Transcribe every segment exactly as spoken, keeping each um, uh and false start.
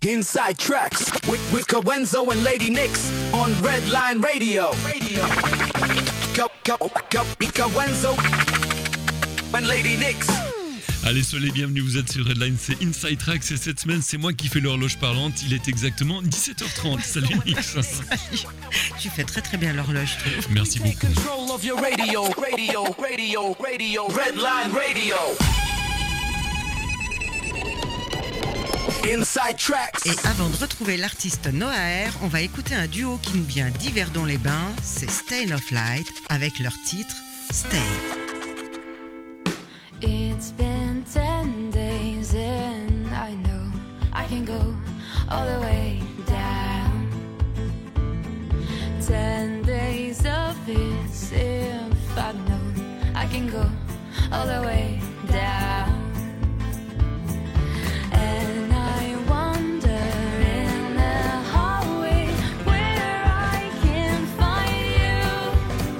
Inside Tracks with, with Coenzo and Lady Nix on Redline Radio. Radio. Go, go, go, Coenzo and Lady Nix. Allez, soyez les bienvenus, vous êtes sur Redline, c'est Inside Tracks et cette semaine c'est moi qui fais l'horloge parlante, il est exactement dix-sept heures trente. Salut Nix. Tu fais très très bien l'horloge, je trouve. Merci beaucoup. Control of your radio, radio, radio, radio, Redline Radio. Inside Tracks. Et avant de retrouver l'artiste Noah R, on va écouter un duo qui nous vient d'Yverdon-les-Bains, c'est Stain of Light avec leur titre Stay. It's been ten days and I know I can go all the way down. Ten days of this if I know I can go all the way down. And I wonder in the hallway where I can find you.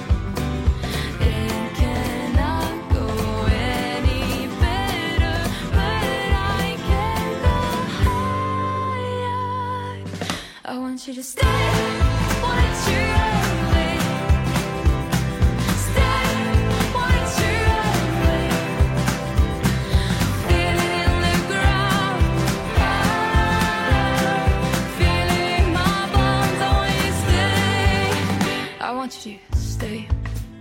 It cannot go any better, but I can go higher. I want you to stay, want you away. Stay, want you away. Feeling in the ground, feeling my bones. I want you to stay. I want you to stay.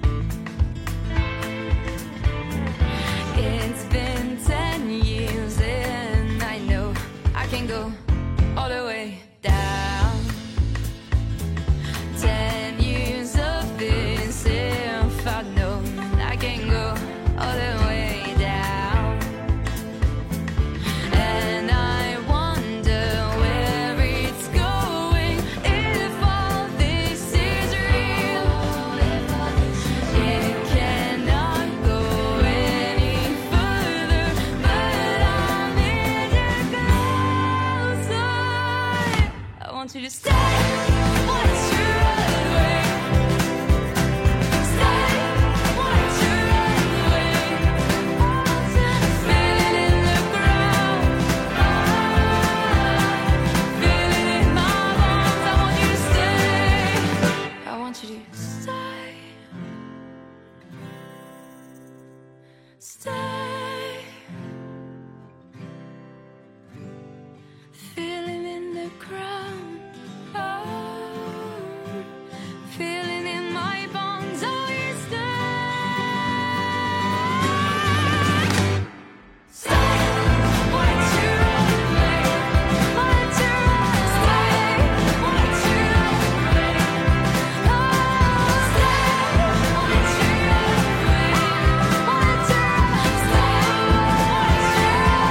It's been ten years and I know I can go all the way down. Ten years of this if I know I can go all the way down. And I wonder where it's going, if all this is real. It cannot go any further, but I'm in your closer. I want you to stay, want you away. Stay, want you away. Feeling in the ground, feeling in my bones. I want you to stay. I want you to stay. Stay. Feeling in the ground, oh, feeling in my bones. Oh, you stay. Stay, want you away. Want you stay, want you away. Oh, stay, want you away. Want you stay, want you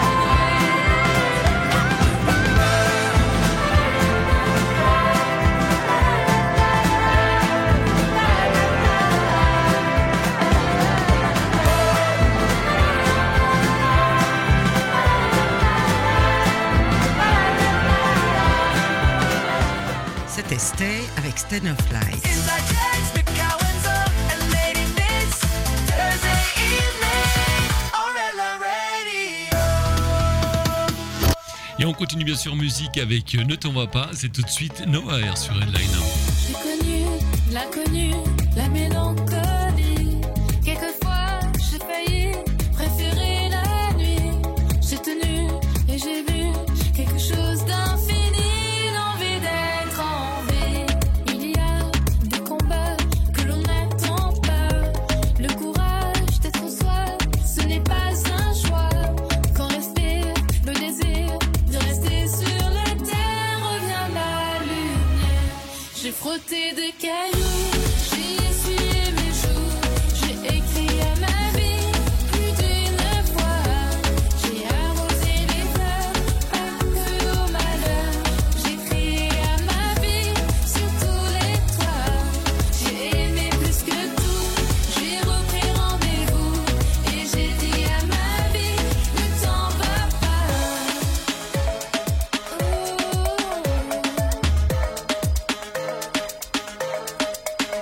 C'était Stay avec Stain of Light. Inside Tracks with Coenzo and Lady Nix. Thursday evening on Redline Radio. Et on continue bien sûr musique avec Ne t'en va pas, c'est tout de suite Noah R sur Redline. J'ai connu l'inconnu, la mélancolie. Quelquefois, j'ai failli préférer la nuit. J'ai tenu et j'ai vu quelque chose d'infini. L'envie d'être en vie. Il y a des combats que l'on n'attend pas. Le courage d'être soi, ce n'est pas un choix. Quand respire le désir de rester sur la terre, revient la lumière. J'ai frotté des cailloux, j'ai essuyé mes joues, j'ai écrit à ma vie plus d'une fois. J'ai arrosé les fleurs, pas que au malheur. J'ai crié à ma vie sur tous les toits. J'ai aimé plus que tout, j'ai repris rendez-vous. Et j'ai dit à ma vie, ne t'en va pas. Oh.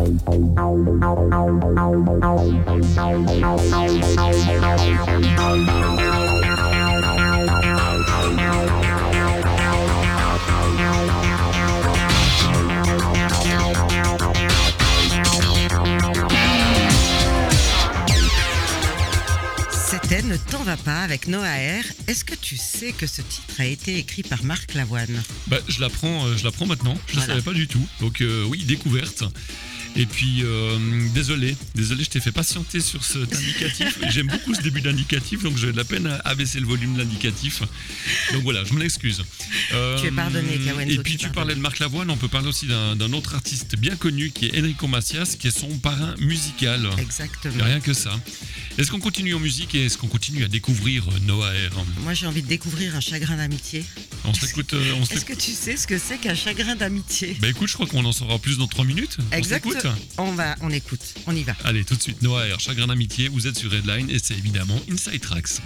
C'était Ne t'en va pas avec Noah R. Est-ce que tu sais que ce titre a été écrit par Marc Lavoine ? Bah, je l'apprends, euh, je l'apprends maintenant. Je ne Voilà. savais pas du tout. Donc euh, oui, découverte. Et puis, euh, désolé, désolé, je t'ai fait patienter sur cet indicatif. J'aime beaucoup ce début d'indicatif, donc j'ai de la peine à abaisser le volume de l'indicatif. Donc voilà, je m'en excuse. Euh, Tu es pardonné, Kawenzo, Et puis tu tu pardonnes. parlais de Marc Lavoine, on peut parler aussi d'un, d'un autre artiste bien connu qui est Enrico Macias, qui est son parrain musical. Il Exactement. n'y a rien que ça. Est-ce qu'on continue en musique et est-ce qu'on continue à découvrir Noah R ? Moi, j'ai envie de découvrir un chagrin d'amitié. On s'écoute. euh, on Est-ce s'écoute. que tu sais ce que c'est qu'un chagrin d'amitié ? Bah écoute, je crois qu'on en saura plus dans trois minutes. On s'écoute. On va, on écoute, on y va. Allez, tout de suite, Noah R, Chagrin d'amitié, vous êtes sur Redline et c'est évidemment Inside Tracks.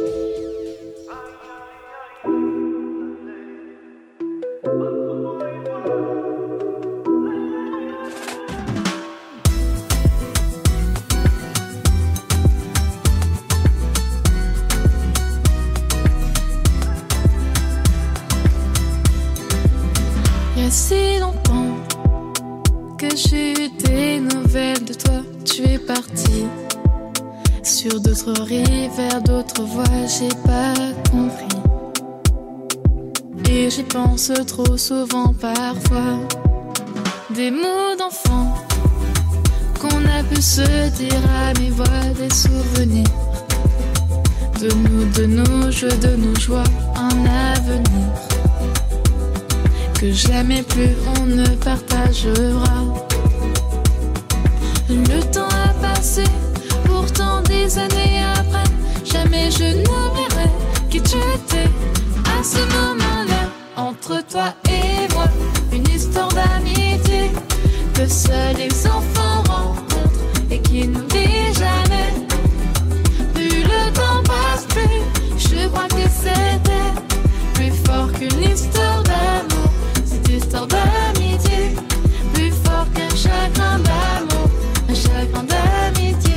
Il y a si longtemps que j'ai eu des nouvelles de toi. Tu es parti sur d'autres rives, vers d'autres voies, j'ai pas compris. Et j'y pense trop souvent parfois. Des mots d'enfant qu'on a pu se dire à mi-voix, des souvenirs de nous, de nos jeux, de nos joies, un avenir que jamais plus on ne partagera. Le temps a passé, pourtant des années après, jamais je n'oublierai qui tu étais à ce moment-là. Entre toi et moi, une histoire d'amitié que seuls les enfants rencontrent et qui n'oublient jamais. Plus le temps passe, plus je crois que c'était plus fort qu'une histoire d'amour. Cette histoire d'amitié, plus fort qu'un chagrin d'amour, un chagrin d'amitié.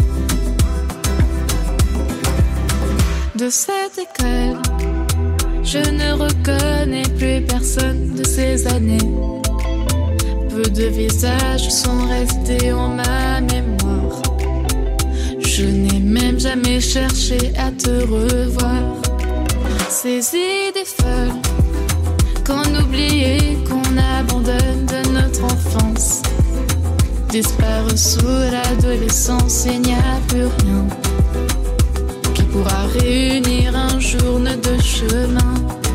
De cette école, je ne reconnais plus personne de ces années. Peu de visages sont restés en ma mémoire. Je n'ai même jamais cherché à te revoir. Ces idées folles qu'on oublie et qu'on abandonne de notre enfance disparaît sous l'adolescence, il n'y a plus rien qui pourra réunir un jour nos deux chemins.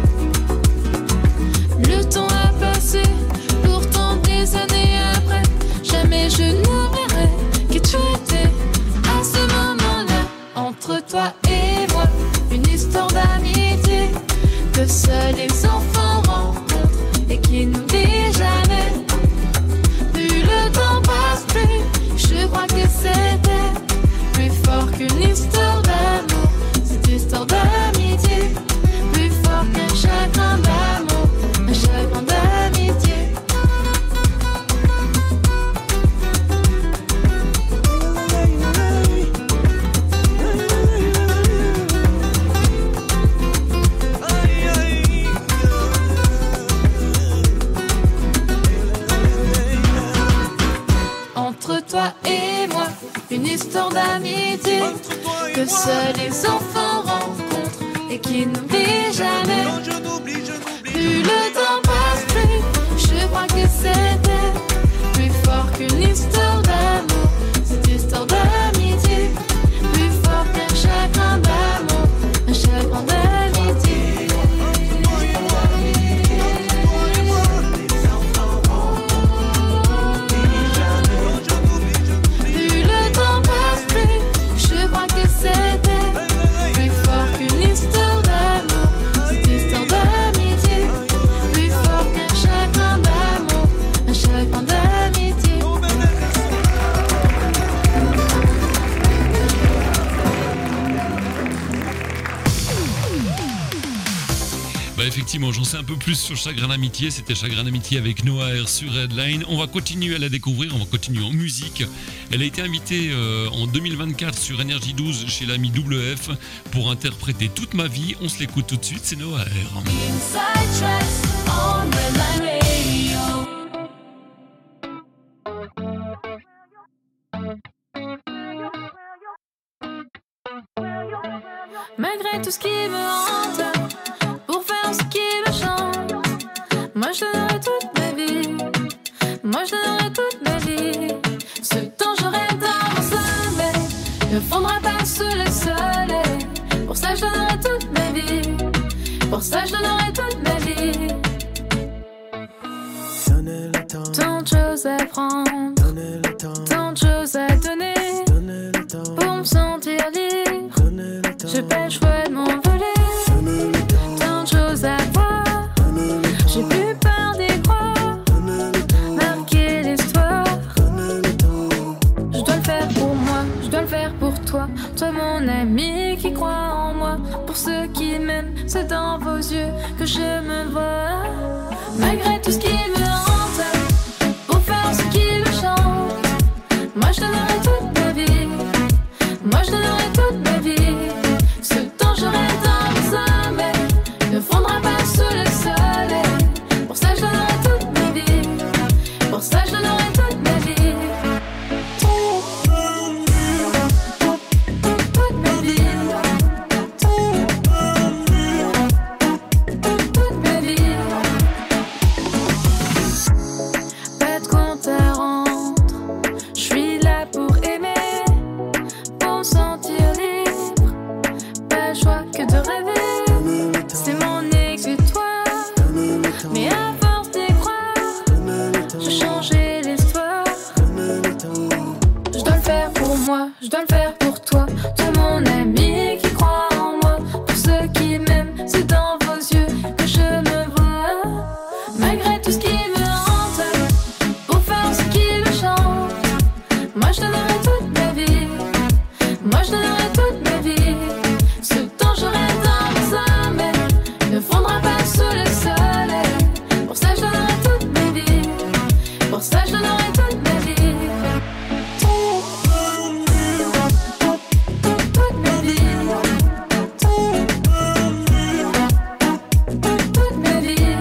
Le temps a passé, pourtant des années après, jamais je n'oublierai qui tu étais à ce moment-là. Entre toi et moi, une histoire d'amitié que seuls les enfants rencontrent et qui n'oublient jamais. Plus le temps passe, plus je crois que c'était plus fort qu'une histoire d'amour. Cette histoire d'amitié, plus fort qu'un chagrin d'amour, un chagrin d'amitié. Entre toi et moi, une histoire d'amitié que seuls les enfants rencontrent et qui n'oublient jamais. Plus le temps passe, plus je crois que c'était plus fort qu'une histoire d'amour. Cette histoire d'amitié, plus fort qu'un chagrin d'amour, un chagrin d'amitié. Plus le temps passe, plus je crois que c'était plus fort qu'une histoire d'amour. Cette histoire d'amitié, plus fort effectivement, j'en sais un peu plus sur Chagrin d'amitié. C'était Chagrin d'amitié avec Noah R sur Redline. On va continuer à la découvrir, on va continuer en musique. Elle a été invitée euh, en deux mille vingt-quatre sur Énergie douze chez l'ami W F pour interpréter Toute ma vie. On se l'écoute tout de suite, c'est Noah R. Inside Tracks on Redline Radio. Malgré tout ce qui me hante, pour faire ce qui me chante, moi je donnerai toute ma vie, moi je donnerai toute ma vie. Ce temps j'aurai dans mon sommeil ne fondra pas sous le soleil. Pour ça je donnerai toute ma vie, pour ça je donnerai toute ma vie. Donnez le temps, Tant de choses à prendre, donnez le temps, tant de choses à donner, donnez le temps, pour me sentir libre. donnez le temps, J'ai pas le choix de m'envoler, donnez le temps, tant de choses à voir. donnez le temps, J'ai plus peur d'y croire, donnez le temps, marquer l'histoire. donnez le temps. Je dois le faire pour moi, je dois le faire pour toi. Toi mon ami qui croit en moi. Pour ceux qui m'aiment, c'est dans vos yeux que je me vois. Malgré tout ce qui me hante, pour faire ce qui me chante, moi je donnerai toute ma vie, moi je donnerai toute ma vie. Ce temps j'aurai dans mon sommeil ne fondra pas sous le soleil. Pour ça je donnerai toute ma vie, pour ça je donnerai toute ma vie. Toute ma vie, toute ma vie. Pas de compte à rendre, je suis là pour aimer, pour me sentir libre. Pas le choix que de rêver, c'est mon exutoire. Mais à force d'y croire, j'ai changé l'histoire. Je dois le faire pour moi, je dois le faire pour toi. Toi mon ami qui croit en moi. Pour ceux qui m'aiment, c'est dans vos yeux que je me vois. Malgré tout ce qui me hante, pour faire ce qui me chante, moi je donnerai toute ma vie, moi je donnerai toute ma vie. Ce temps j'aurai dans mon sommeil ne fondra pas sous le soleil. Pour ça je donnerai toute ma vie, pour ça je donnerai toute ma vie. Toute ma vie, toute ma vie, toute ma vie,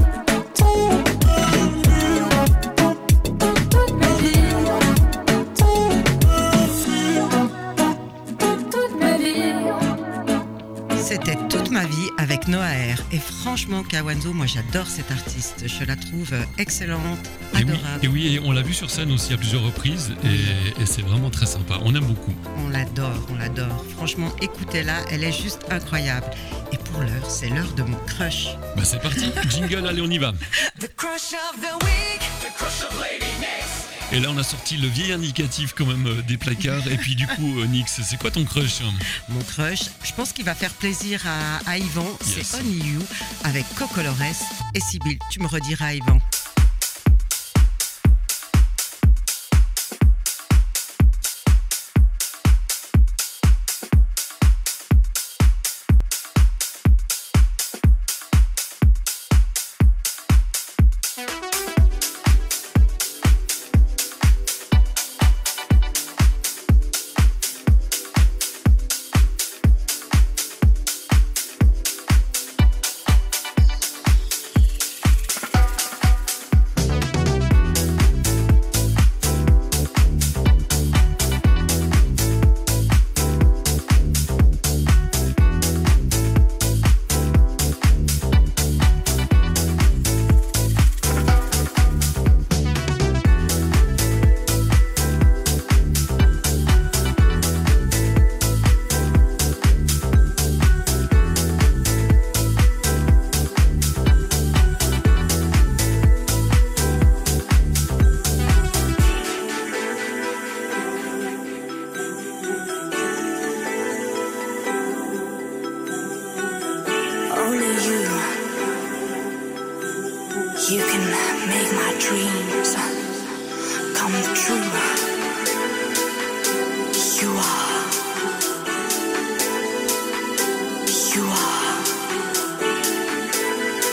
toute ma vie. C'était Toute ma vie avec Noah R. Et franchement, Kawanzo, moi j'adore cette artiste. Je la trouve excellente, Et oui, adorable. et oui, et on l'a vu sur scène aussi à plusieurs reprises et, et c'est vraiment très sympa. On aime beaucoup. On l'adore, on l'adore. Franchement, écoutez-la, elle est juste incroyable. Et pour l'heure, c'est l'heure de mon crush. Bah c'est parti, jingle, allez on y va. The crush of the week. The crush of Lady Nix. Et là on a sorti le vieil indicatif quand même euh, des placards. Et puis du coup, euh, Nix, c'est quoi ton crush? Mon crush, je pense qu'il va faire plaisir à, à Yvan. Yes. C'est Only You avec Coco Lores. Et Sibyl, tu me rediras Yvan. You can make my dreams come true. You are. You are.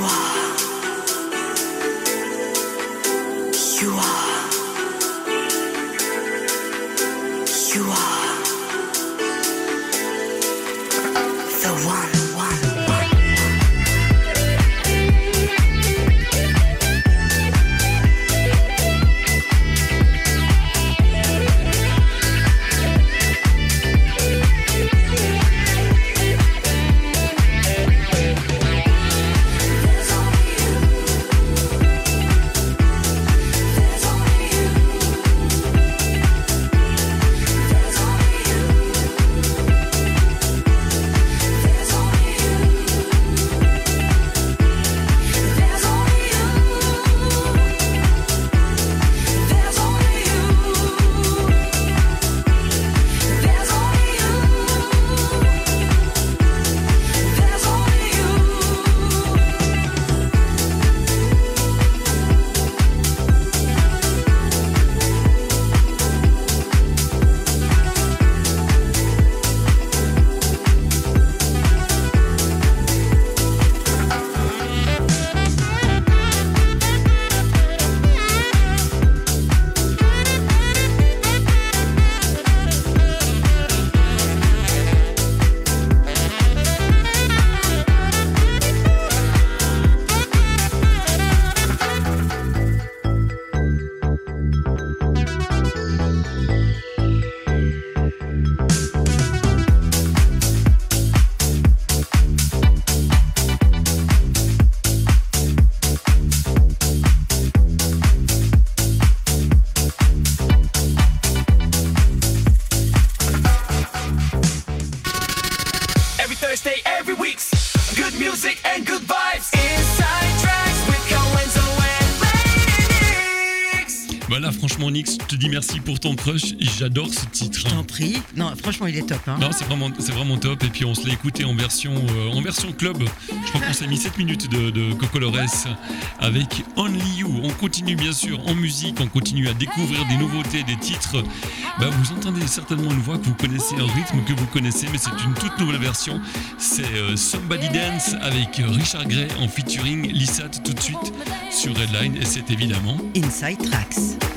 Voilà, franchement, Nix, je te dis merci pour ton crush. J'adore ce titre. Je t'en prie. Non, franchement, il est top. Hein. Non, c'est vraiment, c'est vraiment top. Et puis, on se l'a écouté en version, euh, en version club. Je crois qu'on s'est mis sept minutes de, de Coco Lores avec Only You. On continue, bien sûr, en musique. On continue à découvrir des nouveautés, des titres. Bah, vous entendez certainement une voix que vous connaissez, un rythme que vous connaissez, mais c'est une toute nouvelle version. C'est euh, Somebody Dance avec Richard Gray en featuring Lissat tout de suite sur Redline. Et c'est évidemment Inside Tracks.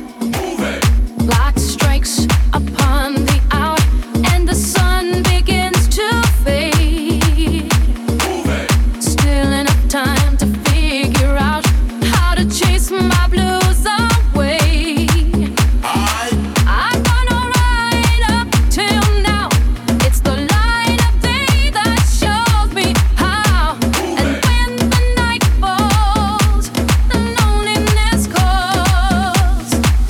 Light strikes upon the hour and the sun begins to fade. Still enough time to figure out how to chase my blues away. I, I've gone alright up till now. It's the light of day that shows me how. And when the night falls, the loneliness calls.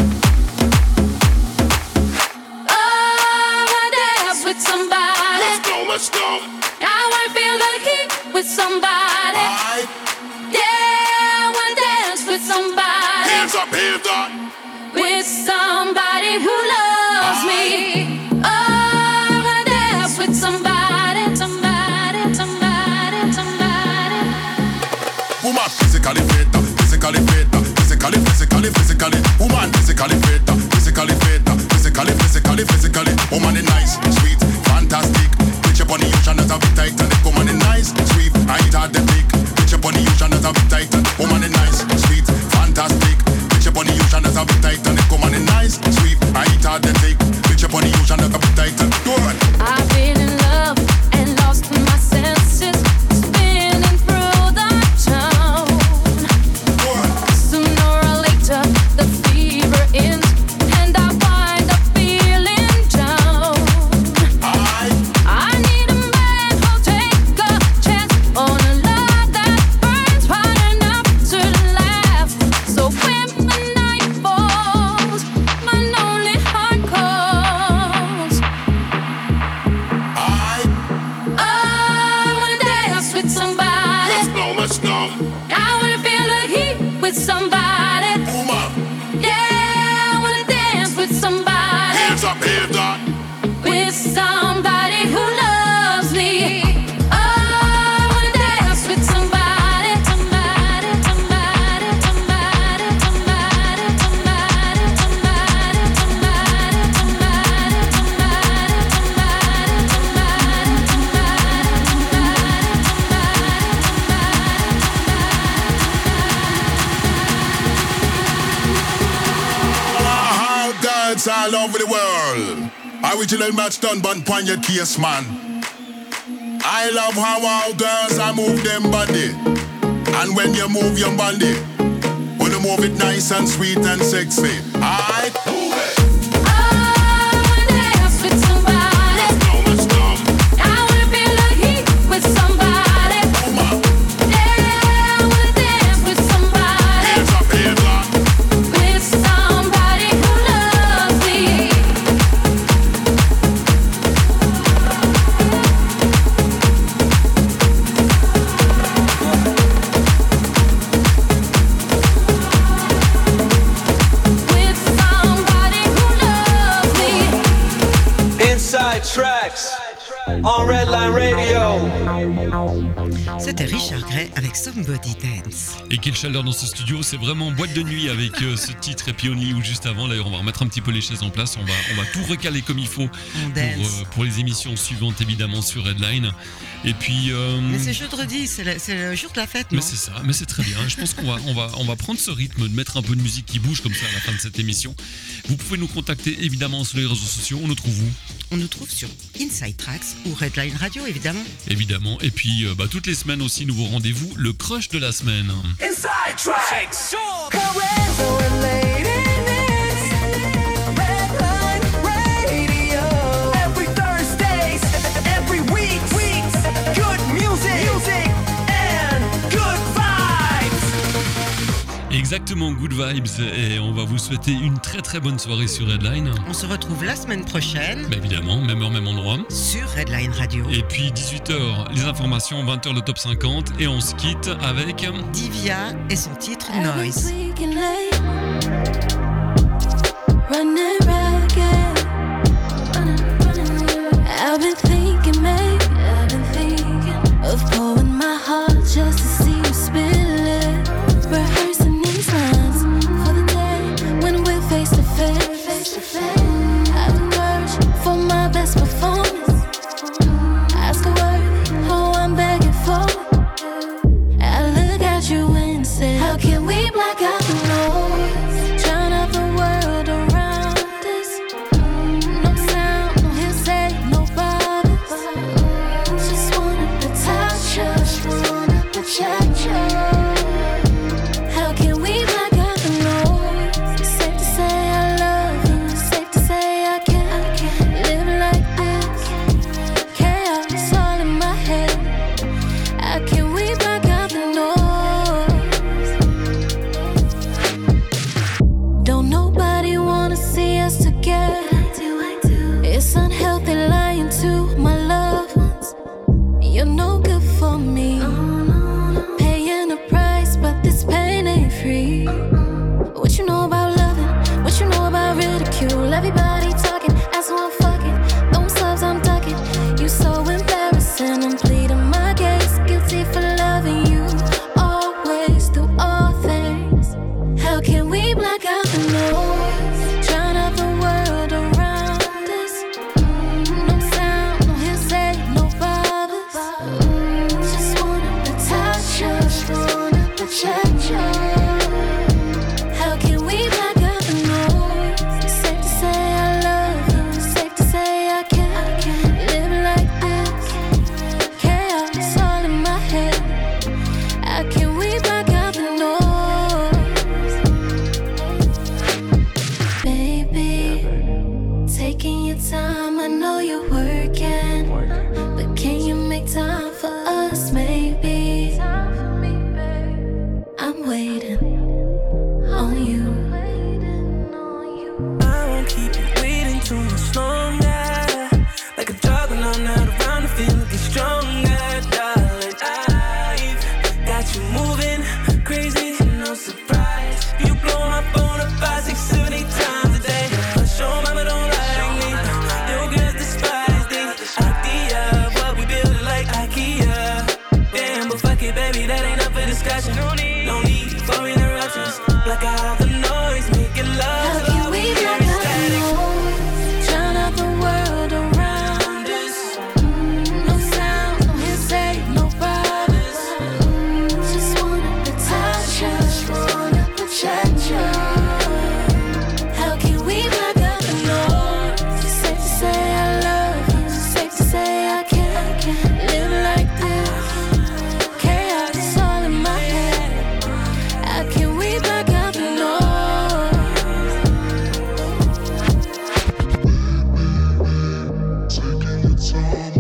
With somebody, let's go, let's go. I wanna feel the heat with somebody. Right. Yeah, I wanna dance with somebody. Hands up, hands up. With somebody who loves right. me. Oh, I wanna dance with somebody, somebody, somebody, somebody. Woman, physically fit, physically fit, physically, physically, physically. Woman, physically fit, physically fit, physically, physically, physically. Woman is nice, sweet, fantastic. Bitch up on the ocean as a bit tight and the woman is nice, sweet, I ain't hard to pick. Bitch up on the ocean as a bit tight and woman is nice, sweet, fantastic. Bitch up on the ocean as a bit tight and the woman is nice, sweet, I ain't hard to pick. Bitch up on the ocean as a bit tight and go on. I've been in love and lost my senses, spinning through the town. Sooner or later, the fever ends, and I wind up feeling down. I, I need a man who'll take a chance on a love that burns hot enough to last. So when the night falls, my lonely heart calls. I, I wanna dance with somebody. let's go, let's go. I wanna feel the heat with somebody. Woman, Yeah, I wanna dance with somebody. hands up, hands up. With somebody who loves me. Oh, I wanna dance with somebody, somebody, somebody, somebody, somebody, somebody, somebody, somebody, somebody, somebody, somebody, somebody, somebody, somebody. dance all over the world. Original match done, but on your case, man. I love how all girls I move them body. And when you move your body, wanna move it nice and sweet and sexy. Alright? Move it. I wanna dance with somebody. Let's go, let's go. I wanna feel the heat with somebody. Come on. Yeah, I wanna dance with somebody. Hands up, hands up. With somebody who loves me. With somebody who loves me. Inside Tracks on Redline Radio. C'était Richard Gray avec Somebody Dance. Et quelle chaleur dans ce studio, c'est vraiment boîte de nuit avec euh, ce titre et puis on y ou juste avant. D'ailleurs, on va remettre un petit peu les chaises en place, on va, on va tout recaler comme il faut On pour, dance. euh, pour les émissions suivantes évidemment sur Redline. Et puis. euh, Mais c'est jeudi, c'est le, c'est le jour de la fête, non? Mais c'est ça, mais c'est très bien. Je pense qu'on va, on va, on va prendre ce rythme, de mettre un peu de musique qui bouge comme ça à la fin de cette émission. Vous pouvez nous contacter évidemment sur les réseaux sociaux. On nous trouve où? On nous trouve sur Inside Tracks ou Redline Radio, évidemment. Évidemment. Et puis euh, bah, toutes les semaines aussi, nouveau rendez-vous, le crush de la semaine. Inside Tracks. Coenzo and Lady Nix, Redline Radio. Every Thursdays, every week, weeks, good music, music and good vibes. Exactement, good vibes. Et on va vous souhaiter une très très bonne soirée sur Redline. On se retrouve la semaine prochaine Bah, évidemment, même heure, même endroit. sur Redline Radio. Et puis dix-huit heures, les informations, vingt heures le top cinquante. Et on se quitte avec... Divya et son titre I've been Noise. tweaking late, running ragged. I've been thinking, mate, I've been thinking of pouring my heart just to see you spill it. Rehearsing these lines for the day when we're face to face. I've been searching for my best performance. Ask a word, oh, I'm begging for it. I look at you and say, how can we black out the noise? Drown out the world around us. No sound, no hearsay, no bothers. Just wanna protect you, just wanna protect you. How can we black out the noise? It's safe to say I love you, it's safe to say I can't live like this. Chaos all in my head. How can we black out the noise? Don't nobody wanna see us together. It's unhealthy lying to my loved ones. You're no good for me. Paying a price, but this pain ain't free. What you know about loving? What you know about ridicule? Everybody talking, as one fucking. Those subs I'm ducking. You so embarrassing. I'm pleading my case, guilty for loving you always through all things. How can we black out the noise? Drown out the world around us. No sound, no hearsay, no bothers. Just wanna protect you, just wanna protect you. How can we black out the noise? It's safe to say I love you, it's safe to say I can't live like this. Chaos all in my head. How can we black out the noise? Baby, taking your time, I know you're working, but can you make time for us, maybe? I'm waiting on you. I won't keep you waiting too much longer. Like a drug when I'm not around, the feeling gets stronger, darling. I've got you moving crazy, no surprise. You blow my phone up five, six, seven, eight times a day. But your mama don't like me. Your girls despise the idea of what we build like IKEA. Damn, but fuck it, baby, that ain't up for discussion. No need, no need for interruptions. Black out the summer.